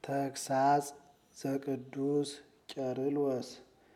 ተግሳጽ ዘቅዱስ ቄርሎስ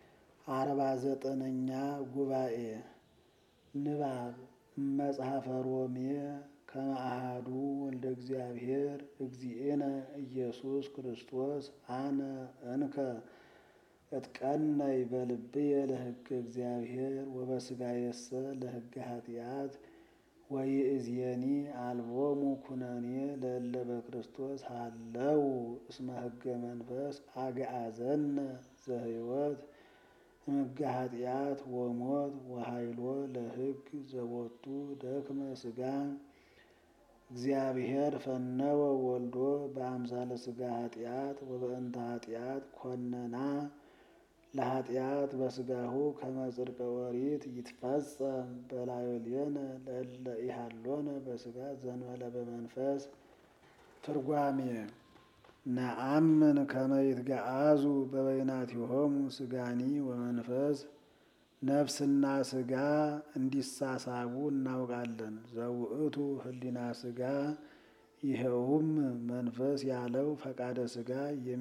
49ኛ ጉባኤ ንባብ መጽሐፈ ሮሜ ከመ አሐዱ ወልደ እግዚአብሔር እግዚእነ ኢየሱስ ክርስቶስ አነ እንከ እትቀነይ በልብየ ለሕገ እግዚአብሔር ወበሥጋየሰ ለሕገ ኃጢአት ወይእዜኒ አልቦሙ ኩነኔ ለእለ በክርስቶስ ሀለው እስመ ሕገ መንፈስ አግዓዘነ ዘሕይወት እምሕገ ኃጢአት ወሞት ወኃይሎ ለሕግ ዘቦቱ ደክመ ሥጋ እግዚአብሔር ፈነወ ወልዶ በአምሳለ ሥጋ ኃጢአት ወበእንተ ኃጢአት ኮነና ለኃጢአት በሥጋሁ ከመ ጽድቀ ኦሪት ይትፈጸም በላዕሌነ ለእለ ኢሃሎነ በሥጋ ዘእንበለ በመንፈስ። ትርጓሜ ነአምን ከመ ይትገዓዙ በበይናቲሆሙ ሥጋኒ ወመንፈስ። ነፍስና ሥጋ እንዲሳሳቡ እናውቃለን። ዘውእቱ ህሊና ሥጋ ይኸውም መንፈስ ያለው ፈቃደ ሥጋ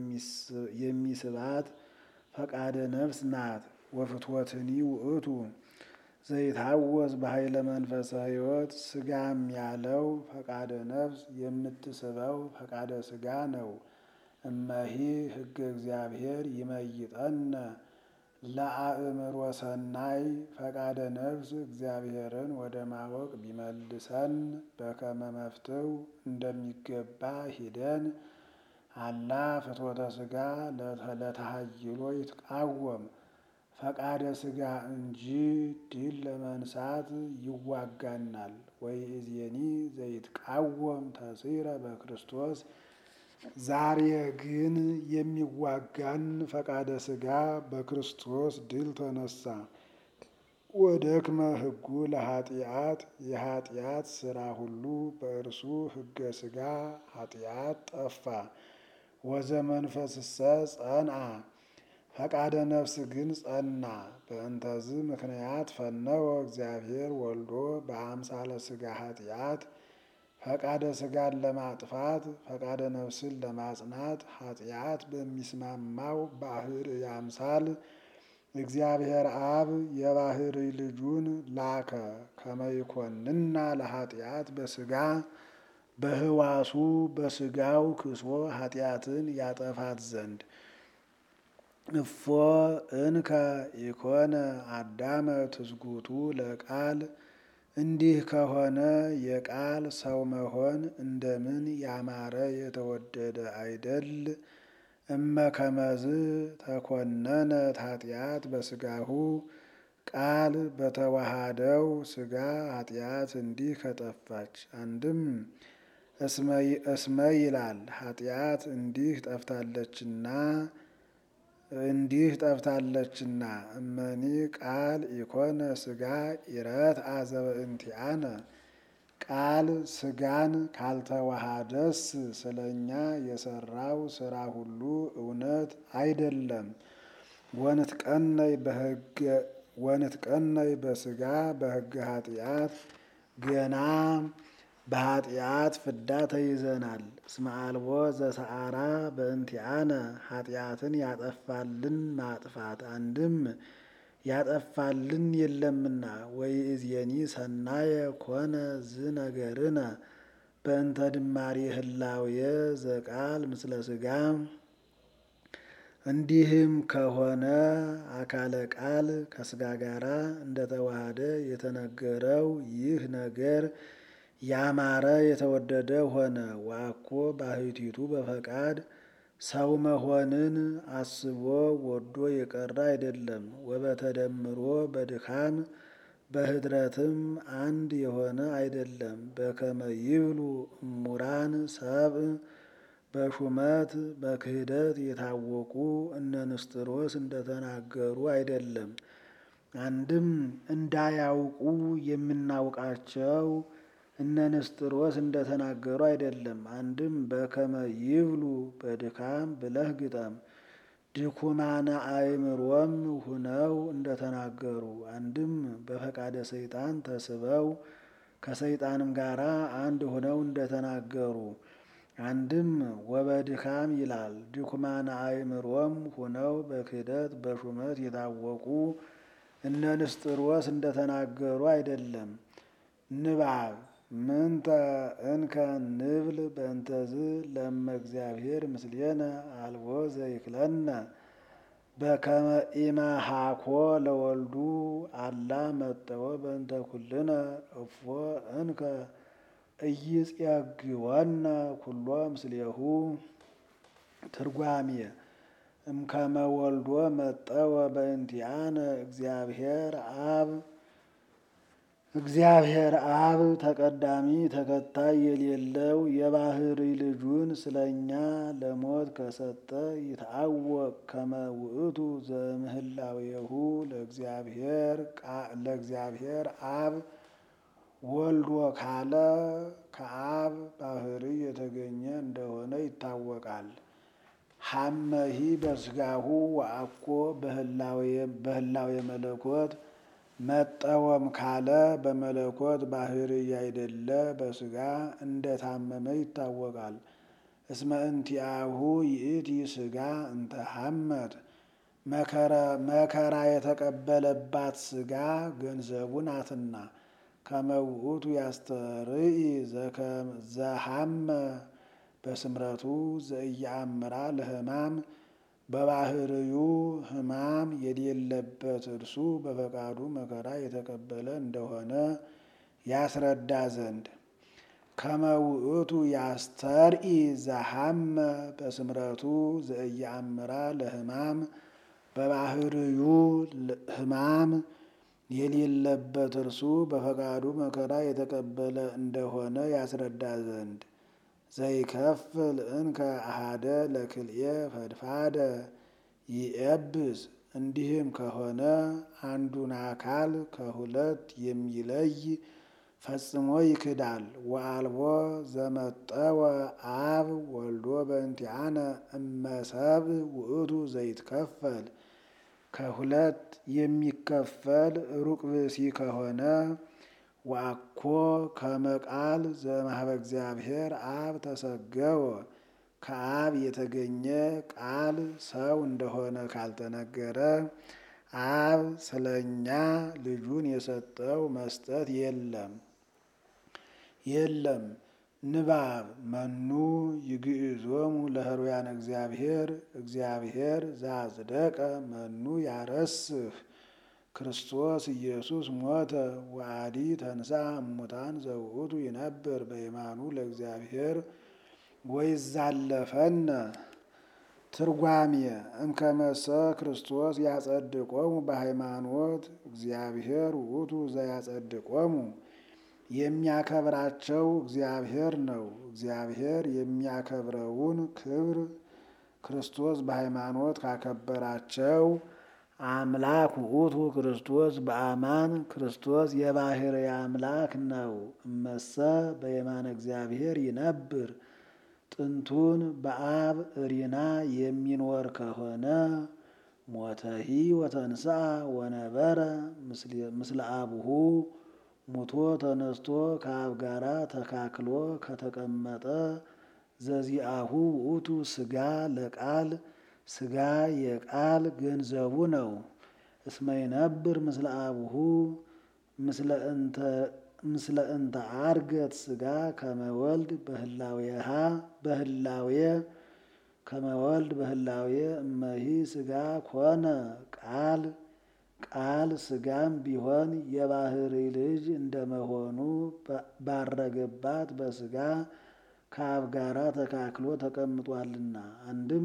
የሚስባት ፈቃደ ነፍስ ናት። ወፍትወትኒ ውእቱ ዘይታወስ በኃይለ መንፈሰ ሕይወት። ሥጋም ያለው ፈቃደ ነፍስ የምትስበው ፈቃደ ሥጋ ነው። እመሂ ሕገ እግዚአብሔር ይመይጠነ ለአእምሮ ሰናይ። ፈቃደ ነፍስ እግዚአብሔርን ወደ ማወቅ ቢመልሰን በከመ መፍትው እንደሚገባ ሂደን አላ ፍትወተ ሥጋ ለተሃይሎ ይትቃወም ፈቃደ ሥጋ እንጂ ድል ለመንሳት ይዋጋናል። ወይእዜኒ ዘይትቃወም ተሲረ በክርስቶስ። ዛሬ ግን የሚዋጋን ፈቃደ ሥጋ በክርስቶስ ድል ተነሳ። ወደክመ ሕጉ ለኃጢአት የኃጢአት ሥራ ሁሉ በእርሱ ሕገ ሥጋ ኃጢአት ጠፋ። ወዘመንፈስሰ ጸንዐ ፈቃደ ነፍስ ግን ጸና። በእንተዝ ምክንያት ፈነወ እግዚአብሔር ወልዶ በአምሳለ ሥጋ ኃጢአት። ፈቃደ ሥጋን ለማጥፋት ፈቃደ ነፍስን ለማጽናት ኃጢአት በሚስማማው ባሕርይ አምሳል እግዚአብሔር አብ የባሕርይ ልጁን ላከ። ከመ ይኰንና ለኃጢአት በሥጋ በሕዋሱ በሥጋው ክሶ ኃጢአትን ያጠፋት ዘንድ። እፎ እንከ ኢኮነ አዳመ ትስጉቱ ለቃል። እንዲህ ከሆነ የቃል ሰው መሆን እንደምን ያማረ የተወደደ አይደል? እመ ከመዝ ተኰነነት ኃጢአት በሥጋሁ። ቃል በተዋሃደው ሥጋ ኃጢአት እንዲህ ከጠፋች። አንድም እስመ ይላል ኃጢአት እንዲህ ጠፍታለችና። እመኒ ቃል ኢኮነ ሥጋ ኢረትዐ ዘበእንቲአነ። ቃል ሥጋን ካልተዋሃደስ ስለኛ የሠራው ሥራ ሁሉ እውነት አይደለም። ወንትቀነይ በሥጋ በሕገ ኃጢአት። ገና በኃጢአት ፍዳ ተይዘናል። እስመ አልቦ ዘሰአራ በእንቲአነ። ኃጢአትን ያጠፋልን ማጥፋት አንድም ያጠፋልን የለምና። ወይእዜኒ ሰናየ ኮነ ዝነገርነ በእንተ ድማሬ ህላዌ ዘቃል ምስለ ሥጋ። እንዲህም ከሆነ አካለ ቃል ከሥጋ ጋራ እንደተዋሃደ የተነገረው ይህ ነገር ያማረ የተወደደ ሆነ። ዋኮ ባሕቲቱ በፈቃድ ሰው መሆንን አስቦ ወዶ የቀረ አይደለም። ወበተደምሮ በድካም በኅድረትም አንድ የሆነ አይደለም። በከመ ይብሉ እሙራን ሰብእ በሹመት በክህደት የታወቁ እነ ንስጥሮስ እንደተናገሩ አይደለም። አንድም እንዳያውቁ የምናውቃቸው እነ ንስጥሮስ እንደተናገሩ አይደለም። አንድም በከመ ይብሉ በድካም ብለህ ግጠም። ድኩማነ አእምሮም ሁነው እንደተናገሩ። አንድም በፈቃደ ሰይጣን ተስበው ከሰይጣንም ጋር አንድ ሆነው እንደተናገሩ። አንድም ወበድካም ይላል። ድኩማነ አእምሮም ሁነው በክህደት በሹመት የታወቁ እነ ንስጥሮስ እንደተናገሩ አይደለም። ንባብ ምንተ እንከ ንብል በእንተዝ ለመ እግዚአብሔር ምስሌነ አልቦ ዘይክለነ በከመ ኢመሃኮ ለወልዱ አላ መጠወ በእንተ ኩልነ እፎ እንከ ኢይጼግወነ ኩሎ ምስሌሁ። ትርጓሜ እምከመ ወልዶ መጠወ በእንቲአነ እግዚአብሔር አብ ተቀዳሚ ተከታይ የሌለው የባህሪ ልጁን ስለኛ ለሞት ከሰጠ ይትዐወቅ ከመ ውእቱ ዘምህላዌሁ ለእግዚአብሔር አብ ወልዶ ካለ ከአብ ባህሪ የተገኘ እንደሆነ ይታወቃል። ሐመሂ በስጋሁ ወአኮ በህላዌ መለኮት መጠወም ካለ በመለኮት ባህሪ ያይደለ በስጋ እንደታመመ ይታወቃል። እስመ እንቲአሁ ይእቲ ስጋ እንተ ሐመት መከራ የተቀበለባት ስጋ ገንዘቡ ናትና። ከመ ውእቱ ያስተርኢ ዘሐመ በስምረቱ ዘኢየአምራ ለሕማም በባህርዩ ሕማም የሌለበት እርሱ በፈቃዱ መከራ የተቀበለ እንደሆነ ያስረዳ ዘንድ። ከመ ውእቱ ያስተርኢ ዘሐመ በስምረቱ ዘኢየአምራ ለሕማም በባህርዩ ሕማም የሌለበት እርሱ በፈቃዱ መከራ የተቀበለ እንደሆነ ያስረዳ ዘንድ። ዘይከፍል እንከ አሐደ ለክልኤ ፈድፋደ ይኤብስ። እንዲህም ከሆነ አንዱን አካል ከሁለት የሚለይ ፈጽሞ ይክዳል። ወአልቦ ዘመጠወ አብ ወልዶ በእንቲአነ እመሰብእ ውእቱ ዘይትከፈል። ከሁለት የሚከፈል ሩቅ ብእሲ ከሆነ ወአኮ ከመ ቃል ዘእምኀበ እግዚአብሔር አብ ተሰገወ። ከአብ የተገኘ ቃል ሰው እንደሆነ ካልተነገረ አብ ስለኛ ልጁን የሰጠው መስጠት የለም። ንባብ መኑ ይግዕዞሙ ለህሩያን እግዚአብሔር ዘአጽደቀ መኑ ያረስህ። ክርስቶስ ኢየሱስ ሞተ ወአዲ ተንሥአ እሙታን ዘውእቱ ይነብር በየማኑ ለእግዚአብሔር ወይዛለፈነ። ትርጓሜ እምከመሰ ክርስቶስ ያጸድቆሙ በሃይማኖት እግዚአብሔር ውእቱ ዘያጸድቆሙ። የሚያከብራቸው እግዚአብሔር ነው። እግዚአብሔር የሚያከብረውን ክብር ክርስቶስ በሃይማኖት ካከበራቸው አምላክ ውእቱ ክርስቶስ በአማን ክርስቶስ የባህርይ አምላክ ነው። እመሰ በየማነ እግዚአብሔር ይነብር። ጥንቱን በአብ እሪና የሚኖር ከሆነ ሞተሂ ወተንሥአ ወነበረ ምስለ አቡሁ። ሙቶ ተነስቶ ከአብ ጋራ ተካክሎ ከተቀመጠ ዘዚአሁ ውእቱ ስጋ ለቃል ስጋ የቃል ገንዘቡ ነው። እስመ ይነብር ምስለ አቡሁ ምስለ እንተ አርገት ስጋ ከመወልድ በህላዌ እመሂ ስጋ ኮነ ቃል ስጋም ቢሆን የባህርይ ልጅ እንደመሆኑ ባረገባት በስጋ ከአብ ጋራ ተካክሎ ተቀምጧልና። አንድም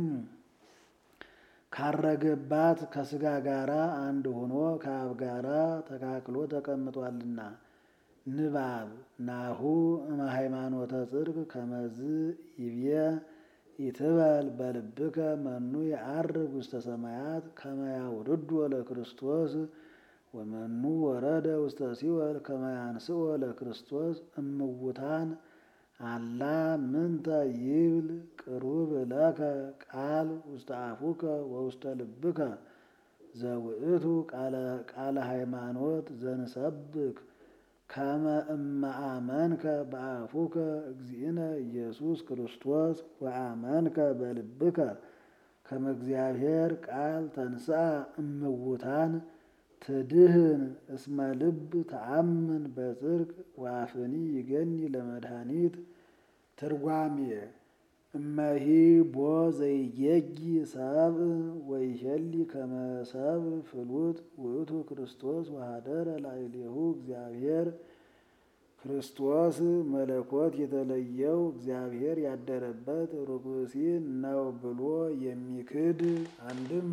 ካረገባት ከስጋ ጋራ አንድ ሆኖ ከአብ ጋራ ተካክሎ ተቀምጧልና። ንባብ ናሁ እምሃይማኖተ ጽድቅ ከመዝ ይብየ ይትበል በልብከ መኑ የዐርግ ውስተ ሰማያት ከመ ያውርዶ ለክርስቶስ ወመኑ ወረደ ውስተ ሲኦል ከመ ያንሥኦ ለክርስቶስ እምውታን። አላ ምንተ ይብል ቅሩብ ለከ ቃል ውስተ አፉከ ወውስተ ልብከ ዘውእቱ ቃለ ሃይማኖት ዘንሰብክ ከመ እመ አመንከ በአፉከ እግዚእነ ኢየሱስ ክርስቶስ ወአመንከ በልብከ ከመ እግዚአብሔር ቃል ተንሥአ እምውታን ትድህን እስመ ልብ ተአምን በጽድቅ ወአፍኒ ይገኒ ለመድኃኒት። ትርጓሜ እመሂ ቦ ዘይጌጊ ሰብእ ወይሄሊ ከመ ሰብእ ፍሉጥ ውእቱ ክርስቶስ ወኀደረ ላዕሌሁ እግዚአብሔር። ክርስቶስ መለኮት የተለየው እግዚአብሔር ያደረበት ሩቅ ብእሲ ነው ብሎ የሚክድ አንድም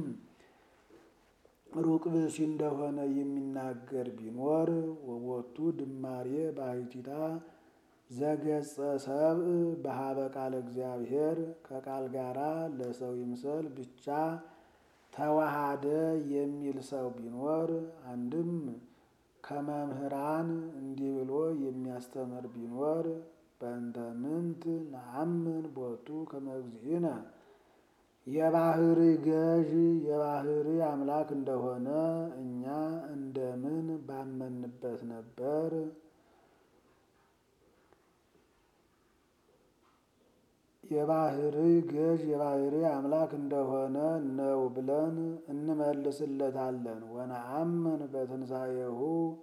ሩቅ ብእሲ እንደሆነ የሚናገር ቢኖር ወቦቱ ድማሬ ባሕቲታ ዘገጸ ሰብእ በሀበ ቃለ እግዚአብሔር ከቃል ጋራ ለሰው ይምሰል ብቻ ተዋሃደ የሚል ሰው ቢኖር አንድም ከመምህራን እንዲህ ብሎ የሚያስተምር ቢኖር በእንተ ምንት ነአምን ቦቱ ከመ እግዚእነ የባህርይ ገዥ የባህርይ አምላክ እንደሆነ እኛ እንደምን ባመንበት ነበር። የባህርይ ገዥ የባህርይ አምላክ እንደሆነ ነው ብለን እንመልስለታለን። ወነአምን በትንሣኤሁ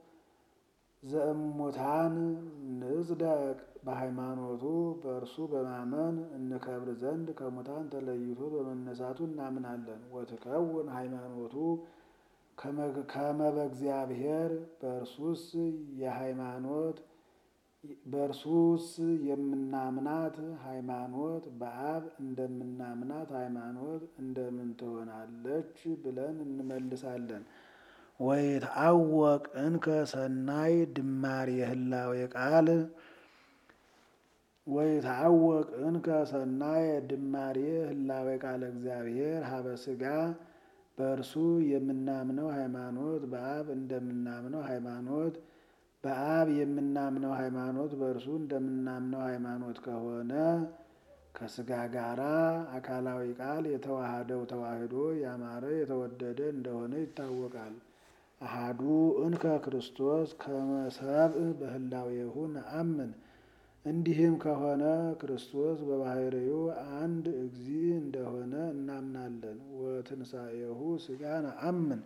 ዘእሙታን ንጽደቅ በሃይማኖቱ በእርሱ በማመን እንከብር ዘንድ ከሙታን ተለይቶ በመነሳቱ እናምናለን። ወትከውን ሃይማኖቱ ከመ በእግዚአብሔር በእርሱስ የምናምናት ሃይማኖት በአብ እንደምናምናት ሃይማኖት እንደምን ትሆናለች ብለን እንመልሳለን። ወይትዐወቅ እንከ ሰናይ ድማሬ ህላዌ ቃል ወይትዐወቅ እንከ ሰናይ ድማሬ ህላዌ ቃለ እግዚአብሔር ሀበ ሥጋ በእርሱ የምናምነው ሃይማኖት በአብ እንደምናምነው ሃይማኖት በአብ የምናምነው ሃይማኖት በእርሱ እንደምናምነው ሃይማኖት ከሆነ ከሥጋ ጋራ አካላዊ ቃል የተዋሃደው ተዋህዶ ያማረ የተወደደ እንደሆነ ይታወቃል። አሃዱ እንከ ክርስቶስ ከመ ሰብእ በህላዌሁ ነአምን። እንዲህም ከሆነ ክርስቶስ በባህርዩ አንድ እግዚእ እንደሆነ እናምናለን። ወትንሣኤሁ ሥጋ ነአምን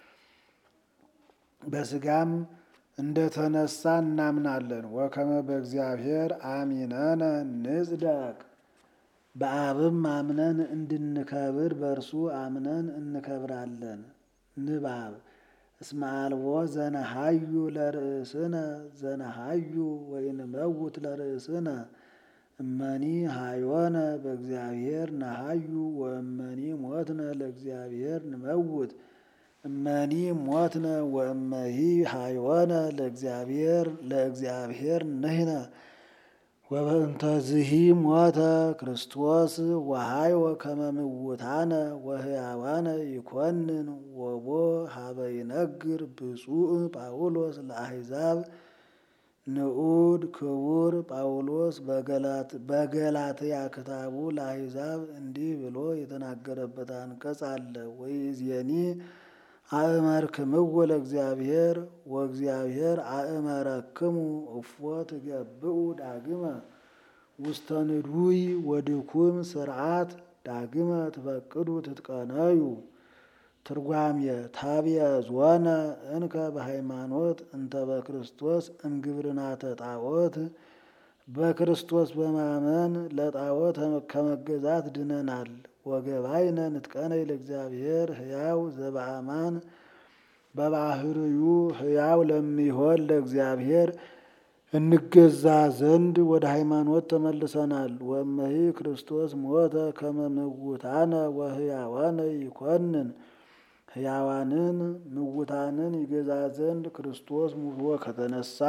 በሥጋም እንደተነሳ እናምናለን። ወከመ በእግዚአብሔር አሚነነ ንጽደቅ በአብም አምነን እንድንከብር በእርሱ አምነን እንከብራለን። ንባብ እስመ አልቦ ዘነሃዩ ለርእስነ ዘነሃዩ ወይንመውት ለርእስነ እመኒ ሃዮነ በእግዚአብሔር ነሃዩ ወእመኒ ሞትነ ለእግዚአብሔር ንመውት እመኒ ሞትነ ወእመሂ ሃዮነ ለእግዚአብሔር ንሕነ ወበእንተዝሂ ሞተ ክርስቶስ ወሃይወ ከመ ምውታነ ወሕያዋነ ይኰንን ወቦ ሀበ ይነግር ብፁዕ ጳውሎስ ለአሕዛብ። ንዑድ ክቡር ጳውሎስ በገላትያ ክታቡ ለአሕዛብ እንዲህ ብሎ የተናገረበት አንቀጽ አለ። ወይእዜኒ አእመርክምዎ ለእግዚአብሔር ወእግዚአብሔር አእመረክሙ እፎ ትገብኡ ዳግመ ውስተ ንዱይ ወድኩም ስርዓት ዳግመ ትፈቅዱ ትትቀነዩ። ትርጓሜ ታብየዝወነ እንከ በሃይማኖት እንተ በክርስቶስ እምግብርናተ ጣዖት። በክርስቶስ በማመን ለጣዖት ከመገዛት ድነናል። ወገባይነ ንትቀነይ ለእግዚአብሔር ሕያው ዘበአማን በባህርዩ ሕያው ለሚሆን ለእግዚአብሔር እንገዛ ዘንድ ወደ ሃይማኖት ተመልሰናል። ወእመሂ ክርስቶስ ሞተ ከመ ምውታነ ወሕያዋነ ይኰንን ሕያዋንን ምውታንን ይገዛ ዘንድ ክርስቶስ ሙቶ ከተነሳ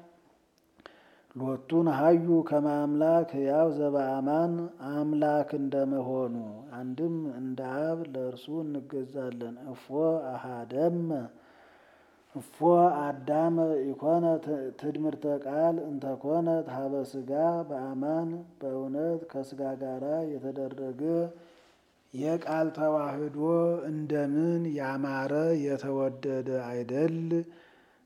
ሎቱን ሀዩ ከመ አምላክ ሕያው ዘበአማን አምላክ እንደመሆኑ አንድም እንደ አብ ለእርሱ እንገዛለን። እፎ አዳመ ኢኮነ ትድምርተ ቃል እንተኮነት ሀበ ሥጋ በአማን በእውነት ከሥጋ ጋራ የተደረገ የቃል ተዋህዶ እንደምን ያማረ የተወደደ አይደል?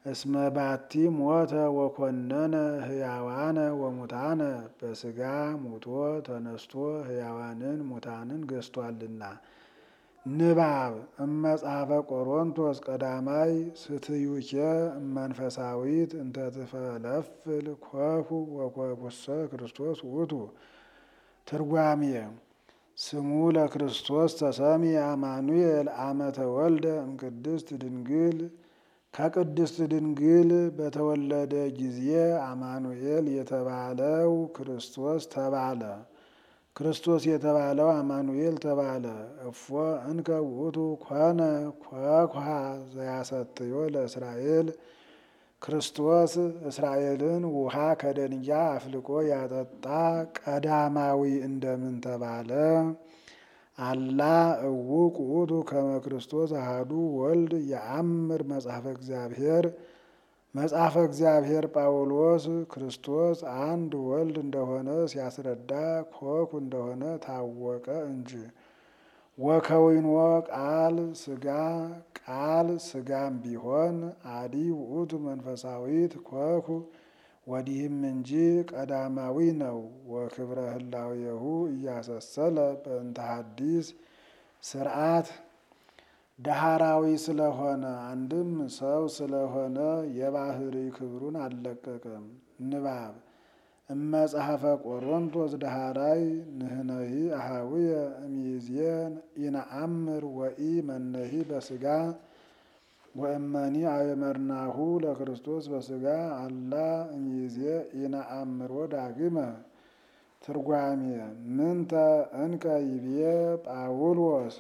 እስመ ባቲ ሞተ ወኮነነ ሕያዋነ ወሙታነ በስጋ ሙቶ ተነስቶ ሕያዋንን ሙታንን ገዝቷልና። ንባብ እመጽሐፈ ቆሮንቶስ ቀዳማይ ስትዩኬ መንፈሳዊት እንተ ትፈለፍል ኮኩ ወኮኩሰ ክርስቶስ ውእቱ። ትርጓሜ ስሙ ለክርስቶስ ተሰሚ አማኑኤል አመ ተወልደ እምቅድስት ድንግል። ከቅድስት ድንግል በተወለደ ጊዜ አማኑኤል የተባለው ክርስቶስ ተባለ። ክርስቶስ የተባለው አማኑኤል ተባለ። እፎ እንከ ውእቱ ኮነ ኮኩሃ ዘያሰትዮ ለእስራኤል። ክርስቶስ እስራኤልን ውሃ ከደንጊያ አፍልቆ ያጠጣ ቀዳማዊ እንደምን ተባለ? አላ እውቅ ውእቱ ከመ ክርስቶስ አሐዱ ወልድ የአምር መጽሐፈ እግዚአብሔር። መጽሐፈ እግዚአብሔር ጳውሎስ ክርስቶስ አንድ ወልድ እንደሆነ ሲያስረዳ ኮኩ እንደሆነ ታወቀ እንጂ። ወከዊንዎ ቃል ሥጋ ቃል ሥጋም ቢሆን አዲ ውእቱ መንፈሳዊት ኮኩ ወዲህም እንጂ ቀዳማዊ ነው። ወክብረ ህላዌሁ እያሰሰለ በእንተ ሐዲስ ስርዓት ዳህራዊ ስለሆነ አንድም ሰው ስለሆነ የባህሪ ክብሩን አልለቀቀም። ንባብ እመጽሐፈ ቆሮንቶስ ዳህራይ ንህነሂ አሃዊየ እምይእዜን ኢነአምር ወኢ መነሂ በስጋ ወእመኒ አየመርናሁ ለክርስቶስ በስጋ አላ እምይእዜ ኢነአምሮ ዳግመ። ትርጓሜ ምንተ እንከ ይቤ ጳውሎስ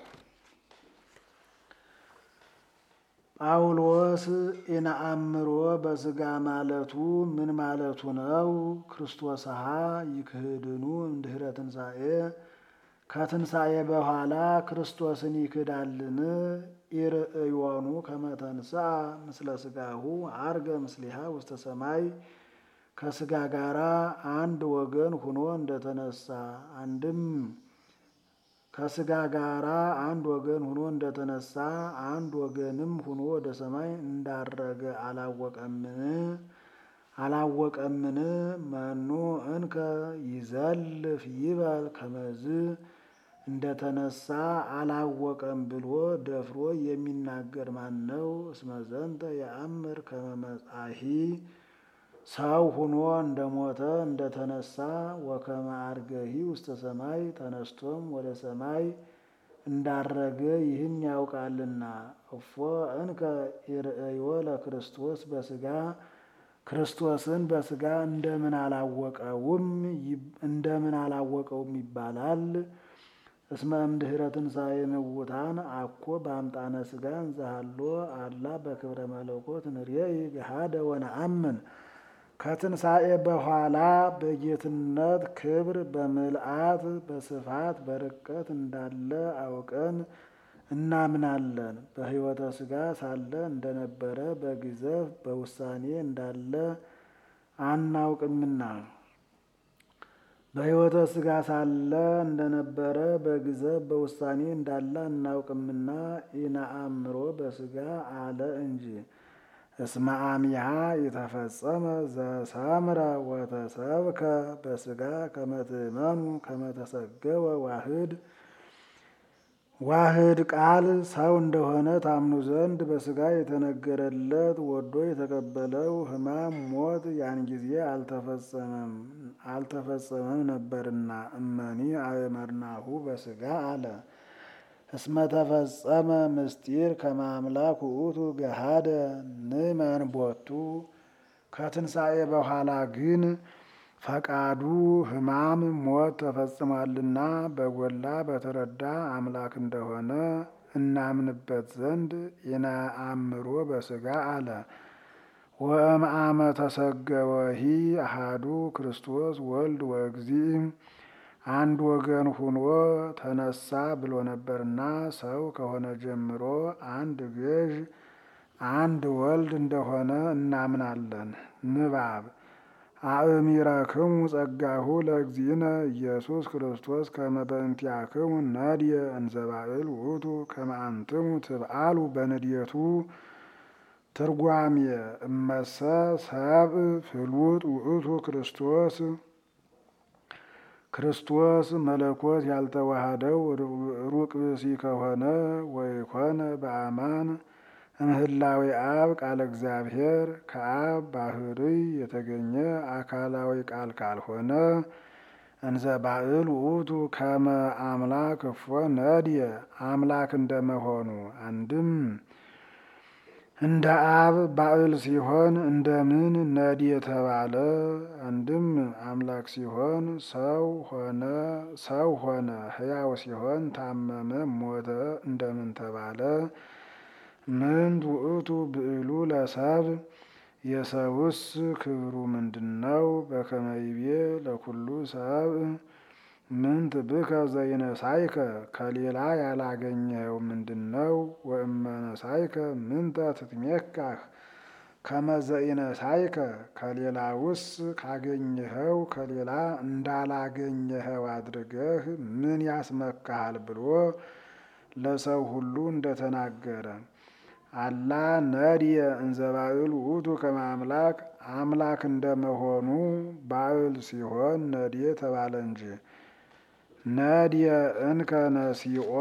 ኢነአምሮ በስጋ ማለቱ ምን ማለቱ ነው? ክርስቶስሃ ይክህድኑ እምድኅረ ትንሣኤ ከትንሣኤ በኋላ ክርስቶስን ይክዳልን? ኢርእዮኑ ከመ ተንሥአ ምስለ ሥጋሁ ዐርገ ምስሊሃ ውስተ ሰማይ ከሥጋ ጋራ አንድ ወገን ሁኖ እንደተነሳ አንድም ከሥጋ ጋራ አንድ ወገን ሁኖ እንደተነሳ አንድ ወገንም ሁኖ ወደ ሰማይ እንዳረገ አላወቀምን? መኑ እንከ ይዘልፍ ይበል ከመዝ እንደተነሳ አላወቀም ብሎ ደፍሮ የሚናገር ማን ነው? እስመ ዘንተ የአምር ከመ መጻሒ ሰው ሁኖ እንደሞተ እንደተነሳ ወከመ ዐርገሂ ውስተ ሰማይ ተነስቶም ወደ ሰማይ እንዳረገ ይህን ያውቃልና። እፎ እንከ ኢርእዮ ለክርስቶስ በስጋ ክርስቶስን በስጋ እንደምን አላወቀውም ይባላል? እስመ እምድኅረ ትንሣኤ ምውታን አኮ በአምጣነ ስጋ እንዘሃሎ አላ በክብረ መለኮት ንሬኢ ገሃደ ወነአምን። ከትንሣኤ በኋላ በጌትነት ክብር በምልአት በስፋት በርቀት እንዳለ አውቀን እናምናለን። በሕይወተ ሥጋ ሳለ እንደነበረ በግዘፍ በውሳኔ እንዳለ አናውቅምና በሕይወተ ሥጋ ሳለ እንደነበረ በግዘፍ በውሳኔ እንዳለ አናውቅምና ኢነአምሮ በስጋ አለ እንጂ። እስመ አሚሃ የተፈጸመ ዘሰምረ ወተሰብከ በስጋ ከመ ትእመኑ ከመ ተሰገወ ዋህድ ቃል ሰው እንደሆነ ታምኑ ዘንድ በስጋ የተነገረለት ወዶ የተቀበለው ሕማም ሞት ያን ጊዜ አልተፈጸመም ነበርና እመኒ አየመርናሁ በስጋ አለ። እስመ ተፈጸመ ምስጢር ከመ አምላክ ውእቱ ገሃደ ንእመን ቦቱ። ከትንሣኤ በኋላ ግን ፈቃዱ ሕማም ሞት ተፈጽሟልና በጎላ በተረዳ አምላክ እንደሆነ እናምንበት ዘንድ ኢነአምሮ በስጋ አለ። ወእምአመ ተሰገወሂ አሐዱ ክርስቶስ ወልድ ወእግዚእ አንድ ወገን ሁኖ ተነሳ ብሎ ነበርና ሰው ከሆነ ጀምሮ አንድ ገዥ አንድ ወልድ እንደሆነ እናምናለን። ንባብ አእሚረክሙ ጸጋሁ ለእግዚእነ ኢየሱስ ክርስቶስ ከመ በእንቲአክሙ ነድየ እንዘ ባዕል ውእቱ ከመ አንትሙ ትብአሉ በንድየቱ። ትርጓሜ እመሰ ሰብእ ፍሉጥ ውእቱ ክርስቶስ ክርስቶስ መለኮት ያልተዋሃደው ሩቅ ብእሲ ከሆነ ወይኮነ በአማን እምህላዊ አብ ቃለ እግዚአብሔር ከአብ ባህርይ የተገኘ አካላዊ ቃል ካልሆነ እንዘ ባዕል ውእቱ ከመ አምላክ እፎ ነድየ አምላክ እንደመሆኑ አንድም እንደ አብ ባዕል ሲሆን እንደምን ነድየ ተባለ? አንድም አምላክ ሲሆን ሰው ሆነ ሕያው ሲሆን ታመመ ሞተ እንደምን ተባለ? ምንት ውእቱ ብዕሉ ለሰብ የሰውስ ክብሩ ምንድነው? በከመ ይቤ ለኩሉ ሰብእ ምንት ብከ ዘይነሳይከ ከሌላ ያላገኘኸው ምንድነው? ወእመነሳይከ ምንተ ትትሜካህ ከመ ዘይነሳይከ ከሌላውስ ካገኘኸው ከሌላ እንዳላገኘኸው አድርገህ ምን ያስመካሃል ብሎ ለሰው ሁሉ እንደተናገረ አላ ነድየ እንዘ ባዕል ውእቱ ከመ አምላክ አምላክ እንደመሆኑ ባዕል ሲሆን ነድየ ተባለ እንጂ። ነድየ እንከ ነሲኦ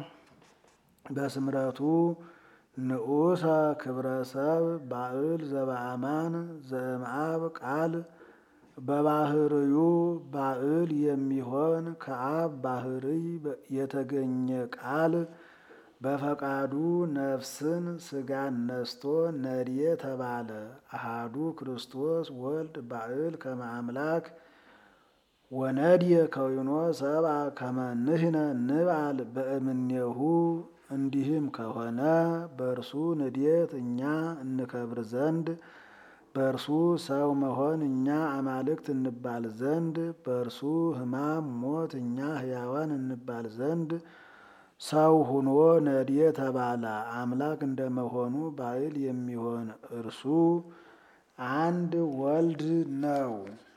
በስምረቱ ንዑሰ ክብረ ሰብ ባዕል ዘበአማን ዘእምአብ ቃል በባህርዩ ባዕል የሚሆን ከአብ ባህርይ የተገኘ ቃል በፈቃዱ ነፍስን ስጋን ነስቶ ነድየ ተባለ። አሃዱ ክርስቶስ ወልድ ባዕል ከመ አምላክ ወነድየ ከዊኖ ሰብአ ከመ ንሕነ ንብዓል በእምኔሁ። እንዲህም ከሆነ በእርሱ ንድየት እኛ እንከብር ዘንድ በእርሱ ሰው መሆን እኛ አማልክት እንባል ዘንድ በእርሱ ሕማም ሞት እኛ ሕያዋን እንባል ዘንድ ሰው ሁኖ ነድየ ተባለ። አምላክ እንደመሆኑ ባዕል የሚሆን እርሱ አንድ ወልድ ነው።